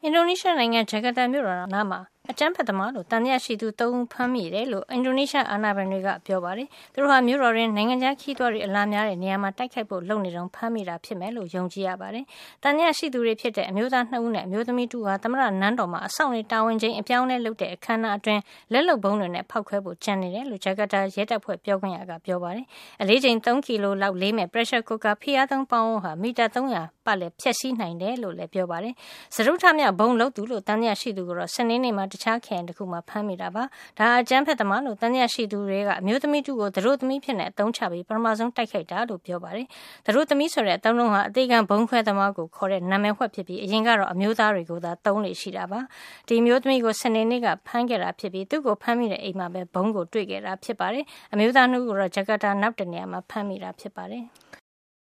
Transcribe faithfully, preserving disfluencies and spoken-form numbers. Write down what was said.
အင်ဒိုနီးရှားနိုင်ငံဂျကာတာမြို့တော်နားမှာအကြမ်းဖက်သမားလို့တန်တရားရှိသူသုံးဦးဖမ်းမိတယ်လို့အင်ဒိုနီးရှားအာဏာပိုင်တွေကပြောပါတယ်။သူတို့ဟာမြို့တော်တွင်နိုင်ငံခြားခီးသွွားတွေအလားများတဲ့နေရာမှာတိုက်ခိုက်ဖို့လုပ်နေတုန်းဖမ်းမိတာဖြစ်မယ်လို့ယုံကြည်ရပါတယ်။တန်တရားရှိသူတွေဖြစ်တဲ့အမျိုးသားနှစ်ဦးနဲ့အမျိုးသမီးတူဟာသမရနန်းတော်မှာအဆောင်နေတာဝန်ချင်းအပြောင်းလဲလုပ်တဲ့အခမ်းအနားအတွင်းလက်လုံဘုံတွေနဲ့ဖောက်ခွဲဖို့ကြံနေတယ်လို့ဂျကာတာရဲတပ်ဖွဲ့ပြောခွင့်ရကပြောပါတယ်။အလေးချိန်သုံးကီလိုလောက်လေးမဲ့ pressure cooker ဖိအားသုံးပေါင်းဟာမီတာသုံးရာပတ်လည်းဖျက်ဆီးနိုင်တယ်လို့လည်းပြောပါတယ်။စရုထမြောက်ဘုံလုတ်သူလို့တန်တရားရှိသူကတော့စနေနေ့မှာတခြားခရိုင်တစ်ခုမှာဖမ်းမိတာပါ။ဒါအကြမ်းဖက်သမားလို့တန်တရားရှိသူတွေကအမျိုးသမီးတူကိုသတို့သမီးဖြစ်နေအသုံးချပြီးပထမဆုံးတိုက်ခိုက်တာလို့ပြောပါတယ်။သတို့သမီးဆိုတဲ့အသုံးလုံးဟာအသေးခံဘုံခွဲသမားကိုခေါ်တဲ့နာမည်ဝှက်ဖြစ်ပြီးအရင်ကတော့အမျိုးသားတွေကိုသာသုံးနေရှိတာပါ။ဒီမျိုးသမီးကိုစနေနေ့ကဖမ်းခဲ့တာဖြစ်ပြီးသူ့ကိုဖမ်းမိတဲ့အိမ်မှာပဲဘုံကိုတွေ့ခဲ့တာဖြစ်ပါတယ်။အမျိုးသားနှုတ်ကိုတော့ဂျကာတာနောက်တနေရာမှာဖမ်းမိတာဖြစ်ပါတယ်။